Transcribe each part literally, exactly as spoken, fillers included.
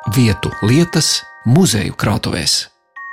Vietu lietas muzeju krātuvēs.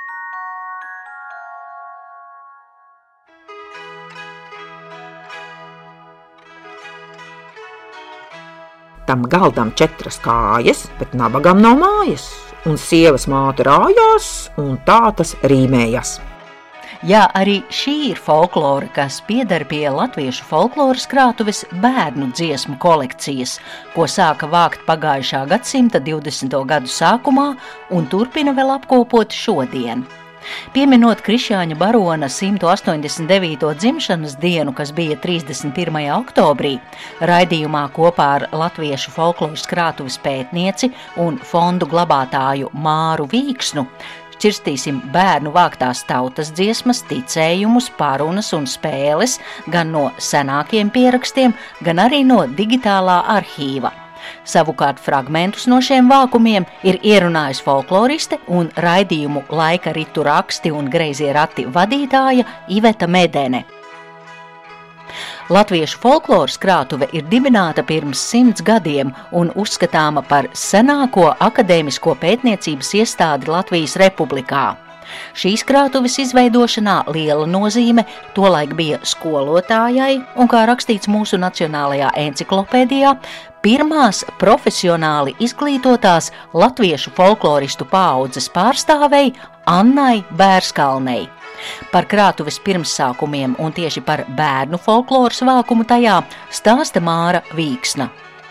Tam galdam četras kājas, bet nabagam nav mājas, un sievas māte rājās, un tā tas rīmējas. Jā, arī šī ir folklora, kas pieder pie latviešu folkloras krātuves bērnu dziesmu kolekcijas, ko sāka vākt pagājušā gadsimta divdesmito gadu sākumā un turpina vēl apkopot šodien. Pieminot Krišjāņa barona simtu astoņdesmit devīto dzimšanas dienu, kas bija trīsdesmit pirmajā oktobrī, raidījumā kopā ar latviešu folkloras krātuves pētnieci un fondu glabātāju Māru Vīksnu šķirstīsim bērnu vāktās tautas dziesmas, ticējumus, parunas un spēles gan no senākiem pierakstiem, gan arī no digitālā arhīva. Savukārt fragmentus no šiem vākumiem ir ierunājis folkloriste un raidījumu Laika ritu raksti un greizie rati vadītāja Iveta Medene. Latviešu folkloras krātuve ir dibināta pirms simts gadiem un uzskatāma par senāko akadēmisko pētniecības iestādi Latvijas Republikā. Šīs krātuves izveidošanā liela nozīme tolaik bija skolotājai un, kā rakstīts mūsu nacionālajā enciklopēdijā, pirmās profesionāli izglītotās latviešu folkloristu paaudzes pārstāvei Annai Bērskalnei. Par krātuves pirmsākumiem un tieši par bērnu folkloras vākumu tajā stāsta Māra Vīksna.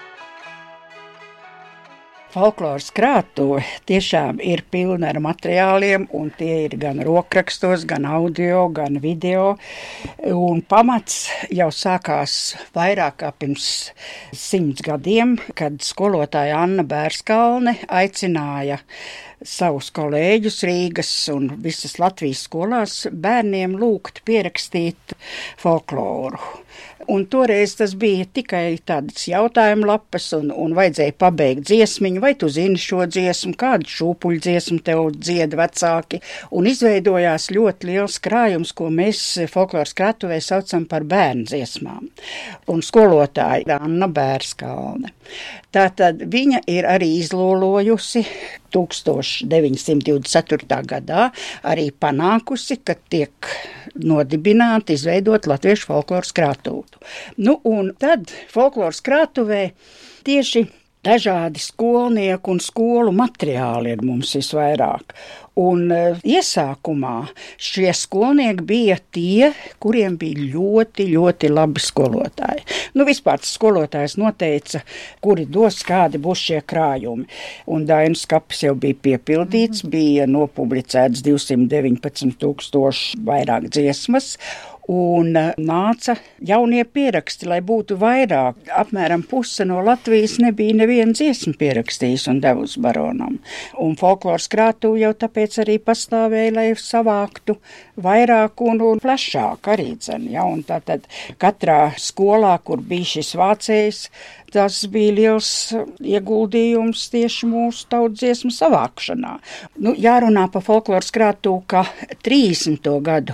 Folkloras krātuve tiešām ir pilna ar materiāliem, un tie ir gan rokrakstos, gan audio, gan video. Un pamats jau sākās vairāk kā pirms simts gadiem, kad skolotāja Anna Bērskalne aicināja savus kolēģus Rīgas un visas Latvijas skolās bērniem lūgt pierakstīt folkloru. Un toreiz tas bija tikai tādas jautājuma lapas un, un vajadzēja pabeigt dziesmiņu, vai tu zini šo dziesmu, kādu šūpuļu dziesmu tev dzied vecāki. Un izveidojās ļoti liels krājums, ko mēs folkloras krātuvē saucam par bērnu dziesmām. Un skolotāja Anna Bērskalne. Tātad viņa ir arī izlolojusi tūkstoš deviņsimt divdesmit ceturtā gadā arī panākusi, ka tiek nodibināta, izveidot latviešu folkloras krātuvu. Nu, un tad folkloras krātuvē tieši dažādi skolnieku un skolu materiāli ir mums visvairāk. Un uh, iesākumā šie skolnieki bija tie, kuriem bija ļoti, ļoti labi skolotāji. Nu, vispār tas skolotājs noteica, kuri dos, kādi būs šie krājumi. Un Dainas kapis jau bija piepildīts, bija nopublicēts divsimt deviņpadsmit tūkstoši vairāk dziesmas. Un nāca jaunie pieraksti, lai būtu vairāk. Apmēram puse no Latvijas nebija neviena dziesma pierakstījis un devusi baronam. Un folkloras krātuve jau tāpēc arī pastāvēja, lai savāktu vairāk un, un plašāk arī dzen. Ja? Un tātad katrā skolā, kur bija šis vācējs, tas bija liels ieguldījums tieši mūsu tautas dziesmu savākšanā. Nu, jārunā par folkloras krātuvi, ka trīsdesmito gadu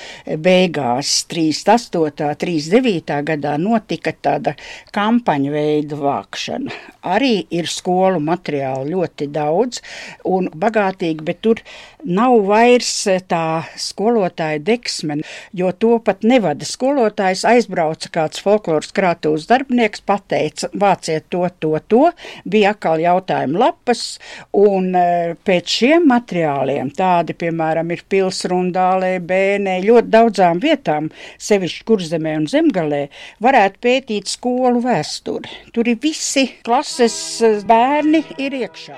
beigās, trīsdesmit astotā, trīsdesmit devītā gadā notika tāda kampaņu veida vākšana. Arī ir skolu materiālu ļoti daudz un bagātīgi, bet tur nav vairs tā skolotāja deksme, jo to pat nevada skolotājs. Aizbrauca kāds folkloras krātuves darbinieks, pateica, vāciet to, to, to, bija atkal jautājuma lapas, un pēc šiem materiāliem tādi, piemēram, ir Pilsrundālē, Bēnē, ļoti daudzām vietām, sevišķi Kurzemē un Zemgalē, varētu pētīt skolu vēsturi. Tur ir visi klases bērni ir iekšā.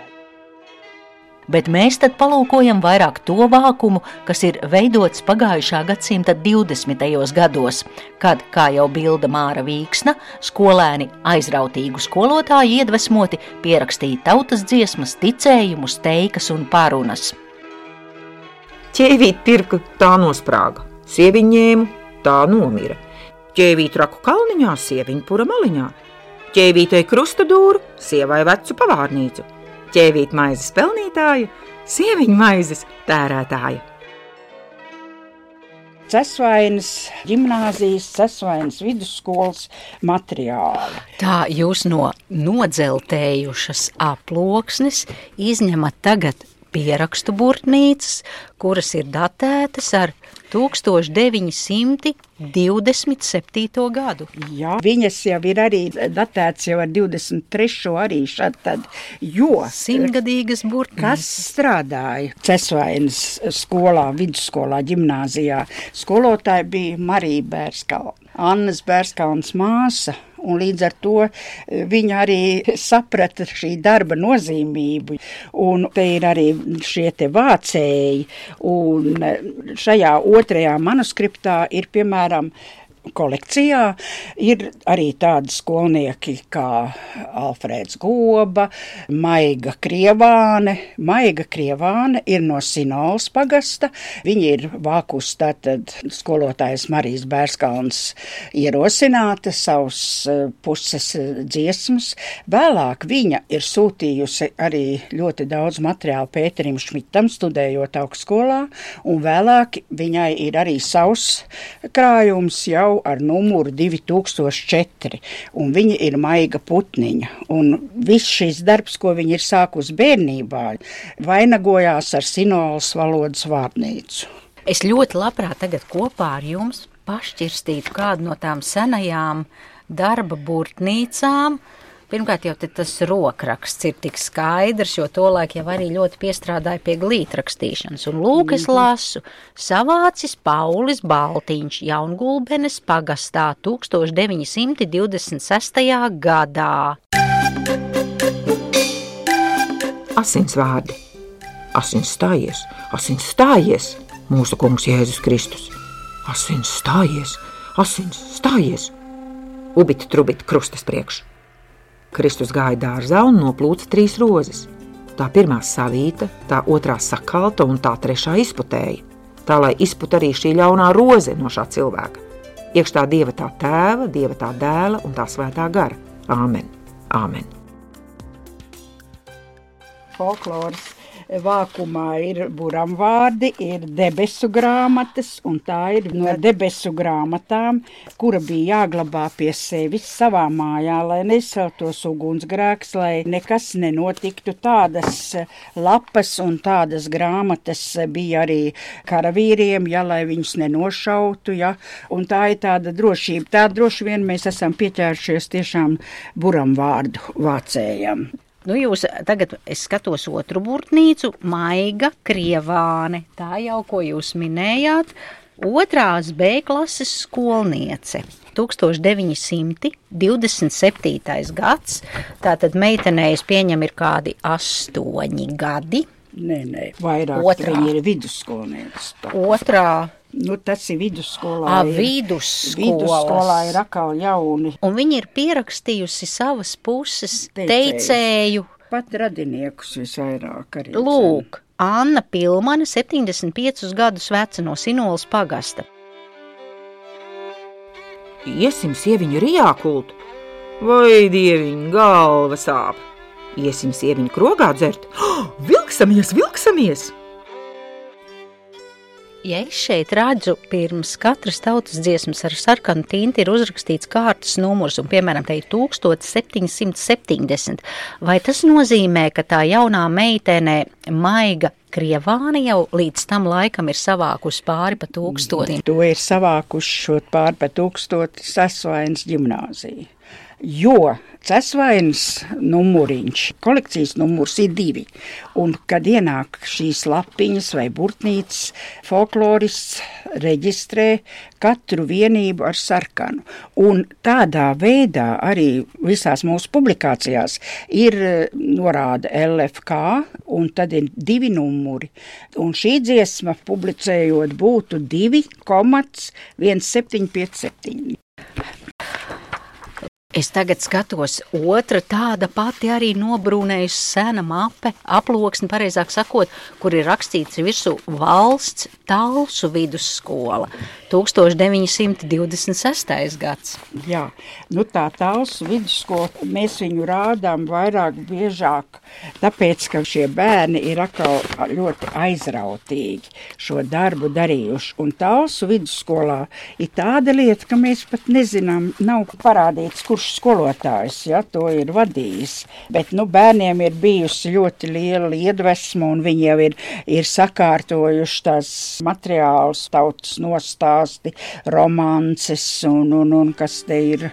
Bet mēs tad palūkojam vairāk to vākumu, kas ir veidots pagājušā gadsimta divdesmitajos gados, kad, kā jau bilda Māra Vīksna, skolēni aizrautīgu skolotāju iedvesmoti pierakstīja tautas dziesmas, ticējumus, teikas un parunas. Ķēvīt pirka, tā nosprāga. Sieviņu ņēmu, tā nomira. Ķēvīt raku kalniņā, sieviņu pura maliņā. Ķēvītei krusta dūru, sievai vecu pavārnīcu. Ķēvīt maizes pelnītāju, sieviņu maizes tērētāju. Cesvainas ģimnāzijas, Cesvainas vidusskolas materiāli. Tā jūs no nodzeltējušas aploksnes izņemat tagad pierakstu burtnīcas, kuras ir datētas ar tūkstoš deviņi simti divdesmit septīto gadu. Jā, viņas jau ir arī datētas jau ar divdesmit trešo arī šad tad, jo simtgadīgas burtnīcas. Kas strādāja Cesvainas skolā, vidusskolā, ģimnāzijā? Skolotāja bija Marija Bērskalna, Annas Bērskalnas māsa. Un līdz ar to viņa arī saprata šī darba nozīmību. Un te ir arī šie te vācēji. Un šajā otrajā manuskriptā ir, piemēram, kolekcijā ir arī tādi skolnieki kā Alfrēds Goba, Maiga Krievāne. Maiga Krievāne ir no Sinolas pagasta. Viņa ir vākusi tātad skolotājas Marijas Bērskalnas ierosināta savus puses dziesmas. Vēlāk viņa ir sūtījusi arī ļoti daudz materiālu Pēterim Šmitam, studējot augstskolā, un vēlāk viņai ir arī savs krājums jau ar numuru divi tūkstoši četri, un viņa ir Maiga Putniņa. Un viss šis darbs, ko viņa ir sākus bērnībā, vainagojās ar Sinolas valodas vārnīcu. Es ļoti labprāt tagad kopā ar jums pašķirstītu kādu no tām senajām darba burtnīcām. Pirmkārt, jau tas rokraksts ir tik skaidrs, jo tolaik jau arī ļoti piestrādāja pie glītrakstīšanas. Un lūk, es lasu, savācis Paulis Baltiņš Jaungulbenes pagastā tūkstoš deviņi simti divdesmit sestajā gadā. Asins vārdi. Asins stājies, asins stājies, mūsu kungs Jēzus Kristus. Asins stājies, asins stājies. Ubit trubit krustas priekš. Kristus gāja dārzā un noplūca trīs rozes. Tā pirmā savīta, tā otrā sakalta un tā trešā izputēja. Tā, lai izput arī šī ļaunā roze no šā cilvēka. Iekš tā Dieva tā tēva, Dieva tā dēla un tā svētā gara. Āmen. Āmen. Folkloras vākumā ir buramvārdi, ir debesu grāmatas, un tā ir no debesu grāmatām, kura bija jāglabā pie sevis savā mājā, lai nesaltos ugunsgrēks, lai nekas nenotiktu. Tādas lapas un tādas grāmatas bija arī karavīriem, ja, lai viņus nenošautu, ja, un tā ir tāda drošība. Tā droši vien mēs esam pieķēršies tiešām buramvārdu vācējam. Nu, jūs tagad, es skatos otru burtnīcu, Maiga Krievāne. Tā jau, ko jūs minējāt, otrās B klases skolniece. tūkstoš deviņi simti divdesmit septītais gads, tātad meitenei es pieņem ir kādi astoņi gadi. Nē, nē, vairāk otrā. Viņa ir vidusskolniece. Otrā. Nu, tas ir vidusskolā. A, vidusskolas. Vidusskolā ir atkal jauni. Un viņa ir pierakstījusi savas puses teicēju. Pat radiniekus visvairāk arī. Lūk, Anna Pilmane, septiņdesmit piecus gadus veca no Sinolas pagasta. Iesim sieviņu rijā kult. Vai dieviņ, galva sāp. Iesim sieviņu krogā dzert. Oh, vilksamies, vilksamies! Ja es šeit redzu, pirms katras tautas dziesmas ar sarkanu tinti ir uzrakstīts kārtas numurs, un, piemēram, te ir tūkstoš septiņi simti septiņdesmit, vai tas nozīmē, ka tā jaunā meitene Maiga Krievāne jau līdz tam laikam ir savākusi pāri pa tūkstotim? To ir savākuši šo pāri pa tūkstoti Cesvainas ģimnāzija. Jo Cesvainas numuriņš, kolekcijas numurs ir divi, un kad ienāk šīs lapiņas vai burtnīcas, folklorists reģistrē katru vienību ar sarkanu, un tādā veidā arī visās mūsu publikācijās ir norāda L F K, un tad ir divi numuri, un šī dziesma publicējot būtu divi komats viens septiņi pieci septiņi. Es tagad skatos, otra tāda pati arī nobrūnējusi sena mape, aploksni, pareizāk sakot, kur ir rakstīts virsū Valsts Talsu vidusskola, tūkstoš deviņi simti divdesmit sestais gads. Jā, nu tā Talsu vidusskola, mēs viņu rādām vairāk biežāk, tāpēc, ka šie bērni ir atkal ļoti aizrautīgi šo darbu darījuši. Un Talsu vidusskolā ir tāda lieta, ka mēs pat nezinām, nav parādīts, kurš skolotājs, ja, to ir vadījis. Bet, nu, bērniem ir bijusi ļoti liela iedvesma, un viņi jau ir, ir sakārtojuši tās materiālus, tautas nostāsti, romances, un, un, un kas te ir.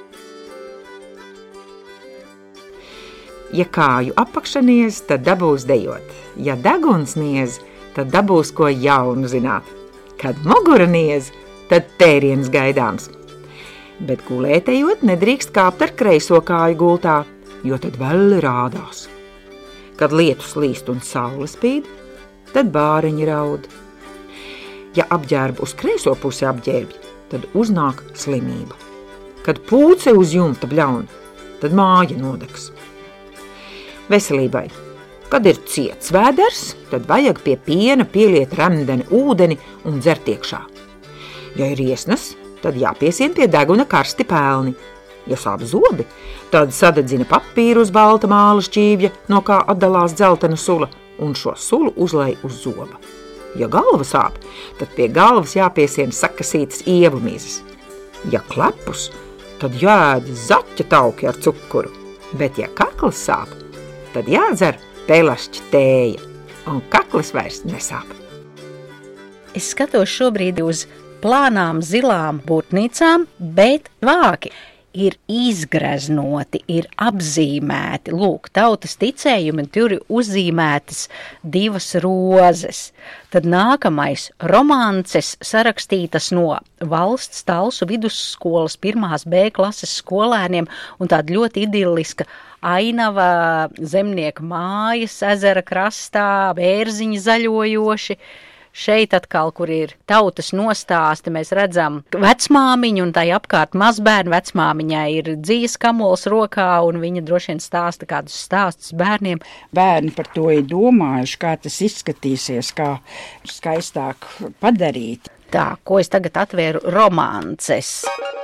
Ja kāju apakšaniez, tad dabūs dejot. Ja deguns niez, tad dabūs ko jaunu zināt. Kad mugura niez, tad tēriens gaidāms. Bet gulētējot nedrīkst kāpt ar kreiso kāju gultā, jo tad vēl rādās. Kad lietus līst un saule spīd, tad bāreņi raud. Ja apģērbu uz kreiso pusi apģērbj, tad uznāk slimība. Kad pūce uz jumta bļaun, tad māja nodegs. Veselībai. Kad ir ciets vēders, tad vajag pie piena pieliet remdeni ūdeni un dzert iekšā. Ja ir iesnas, tad jāpiesien pie deguna karsti pelni. Ja sāp zobi, tad sadedzina papīru uz balta māla šķīvja, no kā atdalās dzeltena sula, un šo sulu uzlej uz zoba. Ja galva sāp, tad pie galvas jāpiesien sakasītas ievu mizas. Ja klepus, tad jāēd zaķa tauki ar cukuru, bet ja kakls sāp, tad jādzer pelašķa tēja, un kaklis vairs nesāp. Es skatos šobrīd uz plānām zilām būtnīcām, bet vāki ir izgreznoti, ir apzīmēti. Lūk, tautas ticējumi, tur ir uzzīmētas divas rozes. Tad nākamais romances sarakstītas no Valsts Talsu vidusskolas pirmās B klases skolēniem, un tāda ļoti idilliska ainava, zemnieka mājas ezera krastā, bērziņi zaļojoši. Šeit atkal, kur ir tautas nostāsti, mēs redzam vecmāmiņu un tai apkārt mazbērnu. Vecmāmiņai ir dzīves kamols rokā, un viņa droši vien stāsta kādus stāstus bērniem. Bērni par to ir domājuši, kā tas izskatīsies, kā skaistāk padarīt. Tā, ko es tagad atvēru romances.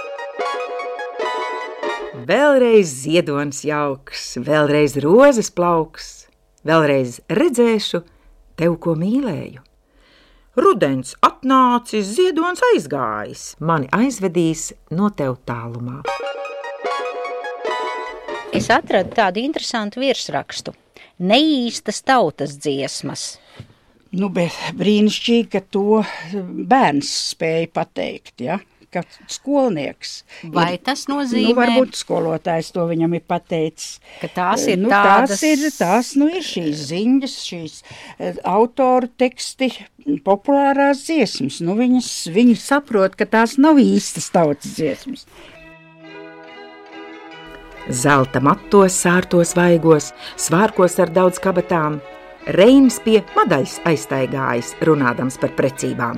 Vēlreiz ziedons jauks, vēlreiz rozes plauks, vēlreiz redzēšu tev, ko mīlēju. Rudens atnācis, ziedons aizgājis, mani aizvedīs no tev tālumā. Es atradu tādu interesantu virsrakstu. Neīstas tautas dziesmas. Nu, bet brīnišķīgi, ka to bērns spēja pateikt, ja? Ka skolnieks. Vai ir, tas nozīmē? Nu, varbūt skolotājs to viņam ir pateicis. Ka tās ir nu, tādas... Tās ir, tās, nu, ir šīs ziņas, šīs autoru teksti, populārās dziesmas. Nu, viņas, viņi saprot, ka tās nav īstas tautas dziesmas. Zelta matos, sārtos vaigos, svārkos ar daudz kabatām, Reinis pie madaļas aiztaigājis, runādams par precībām.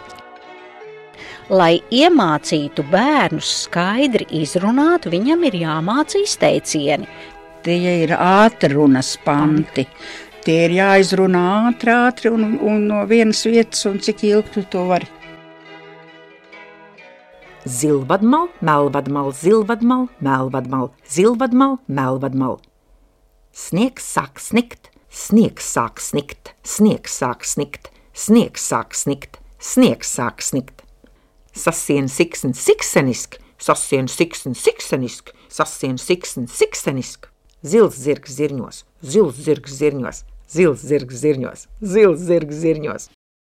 Lai iemācītu bērnus skaidri izrunāt, viņam ir jāmāca izteicieni. Tie ir ātrunas panti. Tie ir jāizrunā ātri, ātri un, un no vienas vietas, un cik ilgi tu to vari. Zilvadmal, melvadmal, zilvadmal, melvadmal, zilvadmal, melvadmal. Sniegs sāk snikt, sniegs sāk snikt, sniegs sāk snikt, sniegs sāk snikt, sniegs sāk snikt. Sasien siksen siksenisk, sasien siksen siksenisk, sasien siksen siksenisk. Zils zirgs zirņos, zils zirgs zirņos, zils zirgs zirņos, zils zirgs zirņos.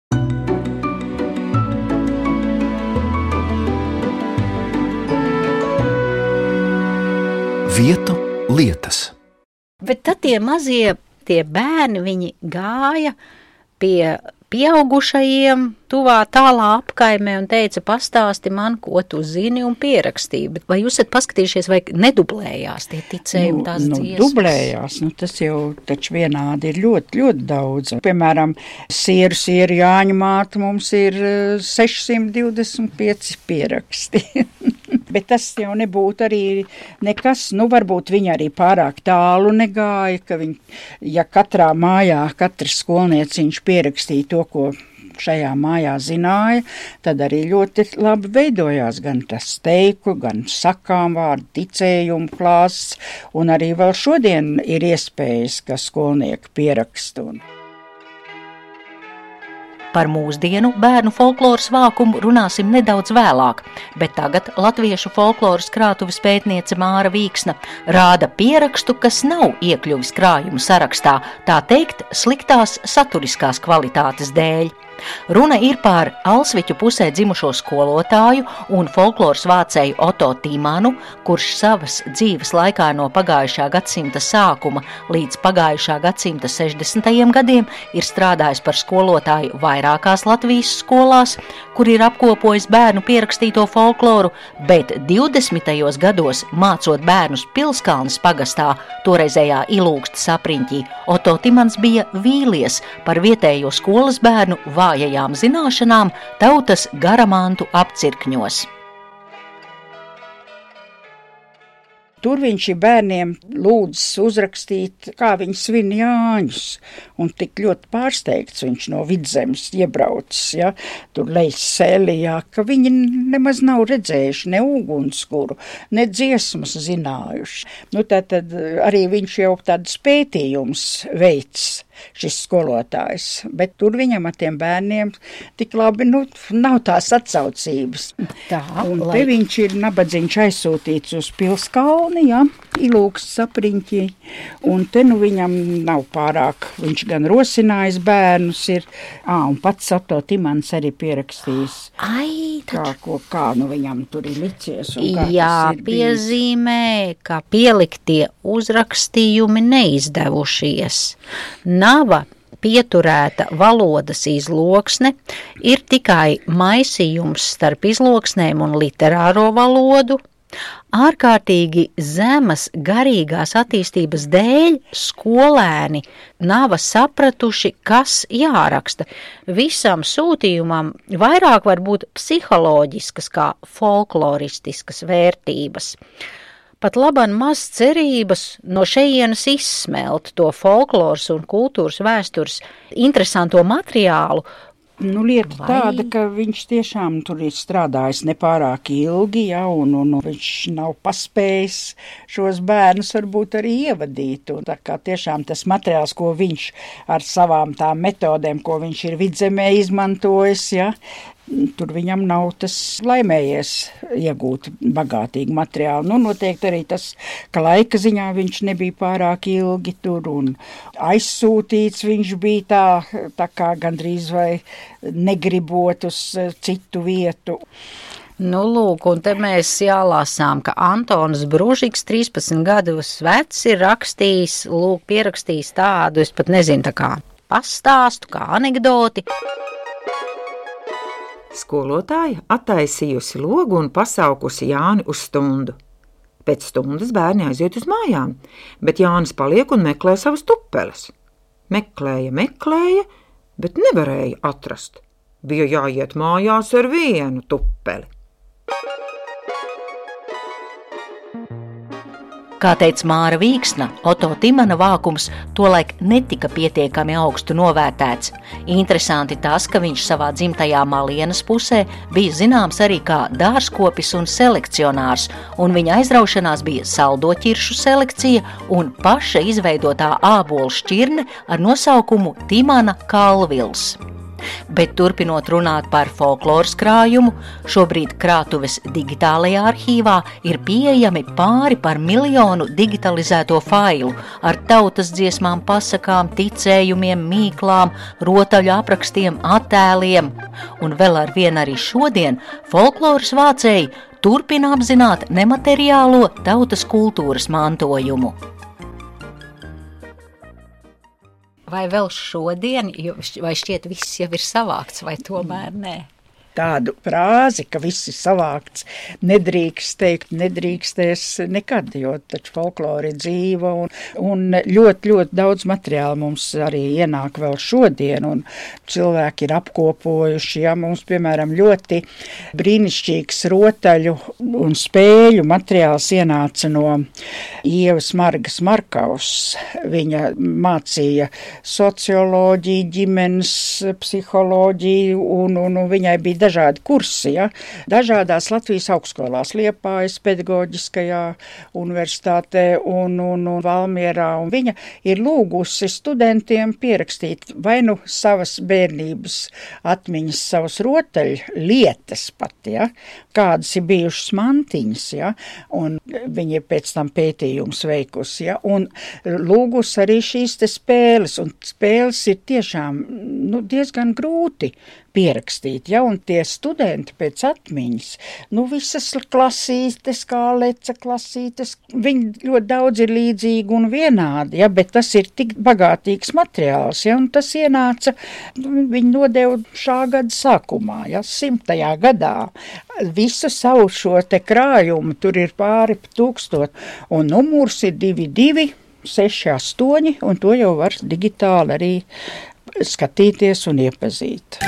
Vietu lietas. Bet tad tie mazie, tie bērni, viņi gāja pie pieaugušajiem tuvā tālā apkaimē un teica, pastāsti man, ko tu zini, un pierakstīja. Bet vai jūs esat paskatījušies, vai nedublējās tie ticējumi, tās nu, dziesmas? Nu, dublējās, nu tas jau taču vienādi ir ļoti, ļoti daudz. Piemēram, sieru, sieru Jāņa māte mums ir sešsimt divdesmit pieci pieraksti. Bet tas jau nebūtu arī nekas, nu varbūt viņi arī pārāk tālu negāja, ka viņi, ja katrā mājā, katrs skolnieciņš pierakstīja to, ko šajā mājā zināja, tad arī ļoti labi veidojās gan tas teiku, gan sakām vārdu, ticējumu klāsts, un arī vēl šodien ir iespējas, ka skolnieki pierakstu. Par mūsdienu bērnu folkloras vākumu runāsim nedaudz vēlāk, bet tagad latviešu folkloras krātuves pētniece Māra Vīksna rāda pierakstu, kas nav iekļuvis krājumu sarakstā, tā teikt, sliktās saturiskās kvalitātes dēļ. Runa ir par Alsviķu pusē dzimušo skolotāju un folkloras vācēju Oto Timanu, kurš savas dzīves laikā no pagājušā gadsimta sākuma līdz pagājušā gadsimta sešdesmitajiem gadiem ir strādājis par skolotāju vairākās Latvijas skolās, kur ir apkopojis bērnu pierakstīto folkloru, bet divdesmitajos gados mācot bērnus Pilskalnes pagastā, toreizējā Ilūgstas apriņķī, Oto Timans bija vīlies par vietējo skolas bērnu vājajām zināšanām tautas garamantu apcirkņos. Tur viņš ir bērniem lūdzis uzrakstīt, kā viņi svin Jāņus, un tik ļoti pārsteigts viņš no Vidzemes iebraucis, ja, tur lejas Sēlijā, ka viņi nemaz nav redzējuši ne ugunskuru, ne dziesmas zinājuši. Nu, tad, tad arī viņš jau tāds pētījums veids, šis skolotājs, bet tur viņam ar tiem bērniem tik labi, nu, nav tās atsaucības. Tā, un lai... te viņš ir nabadzīgs aizsūtīts uz Pilskalni, ja, Ilūgstas apriņķī, un te nu viņam nav pārāk, viņš gan rosinājis bērnus ir, ā, un pats Oto Timans arī pierakstījis, Ai, kā, ko, kā nu viņam tur ir licies un kā Jā, tas ir bijis. piezīmē, ka pieliktie uzrakstījumi neizdevušies. Nava pieturēta valodas izloksne, ir tikai maisījums starp izloksnēm un literāro valodu. Ārkārtīgi zemas garīgās attīstības dēļ skolēni nav sapratuši, kas jāraksta. Visam sūtījumam vairāk var būt psiholoģiskas kā folkloristiskas vērtības. Pat laban maz cerības no šejienes izsmelt to folkloras un kultūras vēstures interesanto materiālu. Nu, lieta Vai? tāda, ka viņš tiešām tur ir strādājis nepārāk ilgi, ja, un, un viņš nav paspējis šos bērnus varbūt arī ievadīt. Un tā kā tiešām tas materiāls, ko viņš ar savām tām metodēm, ko viņš ir Vidzemē izmantojis, ja, tur viņam nav tas laimējies iegūt bagātīgu materiālu. Nu, noteikti arī tas, ka laika ziņā viņš nebija pārāk ilgi tur un aizsūtīts viņš bija tā, tā kā gandrīz vai negribot uz citu vietu. Nu, lūk, un te mēs jālāsām, ka Antons Bružiks, trīspadsmit gadus vecs, ir rakstījis, lūk, pierakstījis tādu, es pat nezinu, tā kā pastāstu, kā anekdoti. Skolotāja attaisījusi logu un pasaukusi Jāni uz stundu. Pēc stundas bērni aiziet uz mājām, bet Jānis paliek un meklē savas tupeles. Meklēja, meklēja, bet nevarēja atrast. Bija jāiet mājās ar vienu tupeli. Kā teica Māra Vīksna, Oto Timana vākums tolaik netika pietiekami augstu novērtēts. Interesanti tas, ka viņš savā dzimtajā Malienas pusē bija zināms arī kā dārzkopis un selekcionārs, un viņa aizraušanās bija saldoķiršu selekcija un paša izveidotā ābolu šķirne ar nosaukumu Timana Kalvils. Bet turpinot runāt par folkloras krājumu, šobrīd krātuves digitālajā arhīvā ir pieejami pāri par miljonu digitalizēto failu ar tautas dziesmām, pasakām, ticējumiem, mīklām, rotaļu aprakstiem, attēliem. Un vēl ar vien arī šodien folkloras vācēji turpina apzināt nemateriālo tautas kultūras mantojumu. Vai vēl šodien, vai šķiet viss jau ir savākts, vai tomēr nē? tādu frāzi, ka viss ir savākts, nedrīkst teikt, nedrīkstēs nekad, jo taču folklora ir dzīva un, un ļoti, ļoti daudz materiāla mums arī ienāk vēl šodien un cilvēki ir apkopojuši, ja mums, piemēram, ļoti brīnišķīgs rotaļu un spēļu materiāls ienāca no Ievas Margas Markaus. Viņa mācīja socioloģiju, ģimenes psiholoģiju un, un, un viņai bija dažādi kursi, ja? Dažādās Latvijas augstskolās, Liepājas pedagoģiskajā universitātē un, un, un Valmierā. Un viņa ir lūgusi studentiem pierakstīt vai nu savas bērnības atmiņas, savas rotaļu lietas pat, ja? Kādas ir bijušas mantiņas, ja? Un viņa ir pēc tam pētījums veikusi, ja? Un lūgusi arī šīs te spēles, un spēles ir tiešām nu, diezgan grūti pierakstīt, ja, un tie studenti pēc atmiņas, nu visas klasītes, kā leca klasītes, viņi ļoti daudz ir līdzīgi un vienādi, ja, bet tas ir tik bagātīgs materiāls, ja, un tas ienāca, viņi nodeva šā gada sākumā, ja, simtajā gadā, visu savu šo te krājumu, tur ir pāri tūkstot, un numurs ir divi divi seši astoņi, un to jau var digitāli arī skatīties un iepazīt.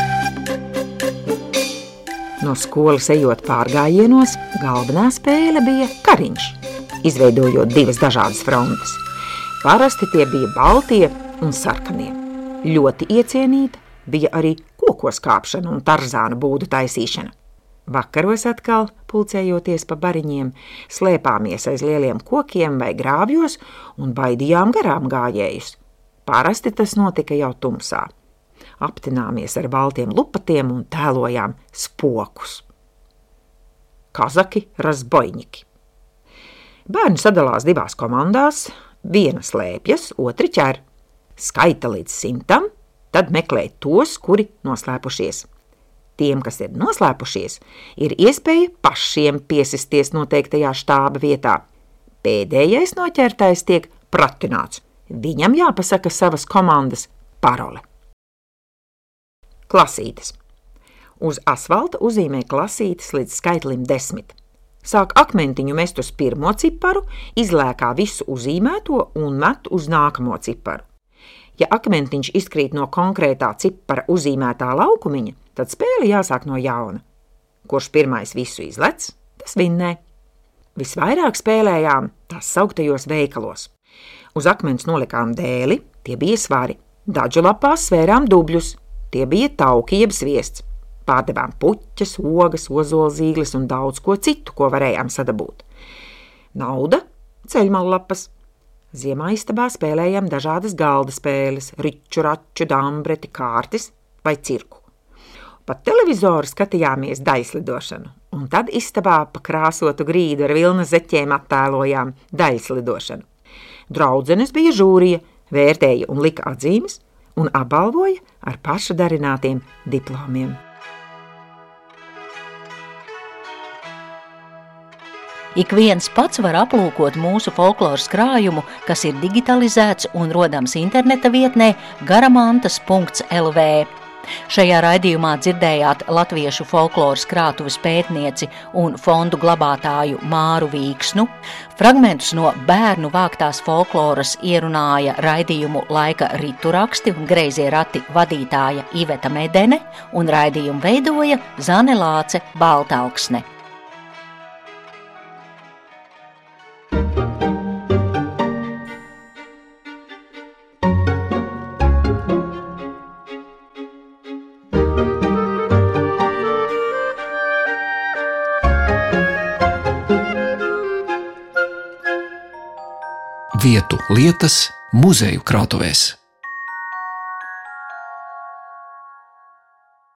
No skolas ejot pārgājienos, galvenā spēle bija kariņš, izveidojot divas dažādas frontes. Parasti tie bija baltie un sarkanie. Ļoti iecienīta bija arī kokos kāpšana un tarzāna būdu taisīšana. Vakaros atkal, pulcējoties pa bariņiem, slēpāmies aiz lieliem kokiem vai grāvjos un baidījām garām gājējus. Parasti tas notika jau tumsā. Aptināmies ar baltiem lupatiem un tēlojām spokus. Kazaki razbojņiki. Bērni sadalās divās komandās, viena slēpjas, otri ķer. Skaita līdz simtam, tad meklē tos, kuri noslēpušies. Tiem, kas ir noslēpušies, ir iespēja pašiem piesisties noteiktajā štāba vietā. Pēdējais noķertais tiek pratināts. Viņam jāpasaka savas komandas parole. Klasītes. Uz asfalta uzzīmē klasītes līdz skaitlim desmit. Sāk akmentiņu mest uz pirmo ciparu, izlēkā visu uzzīmēto un met uz nākamo ciparu. Ja akmentiņš izkrīt no konkrētā cipara uzzīmētā laukumiņa, tad spēle jāsāk no jauna. Kurš pirmais visu izlec, tas vinnē. Visvairāk spēlējām tās sauktajos veikalos. Uz akmens nolikām dēli, tie bija svari. Dažu lapās svērām dubļus, tie bija tauki jeb sviests. Pārdevām puķes, ogas, ozolzīgles un daudz ko citu, ko varējām sadabūt. Nauda, ceļmallapas. Ziemā istabā spēlējām dažādas galda spēles, riču, raču, dambreti, kārtis vai cirku. Pat televizoru skatījāmies daļslidošanu, un tad istabā pa krāsotu grīdu ar vilna zeķiem attēlojām daļslidošanu. Draudzenes bija žūrija, vērtēja un lika atzīmes un apbalvoja ar pašu darinātiem diplomiem. Ik viens pats var aplūkot mūsu folkloras krājumu, kas ir digitalizēts un rodams interneta vietnē garamantas punkts el vē. Šajā raidījumā dzirdējāt latviešu folkloras krātuves pētnieci un fondu glabātāju Māru Vīksnu. Fragmentus no bērnu vāktās folkloras ierunāja raidījumu Laika rituraksti un Greizie rati vadītāja Iveta Medene un raidījumu veidoja Zane Lāce Baltalksne. Vietu lietas muzeju krātuvēs.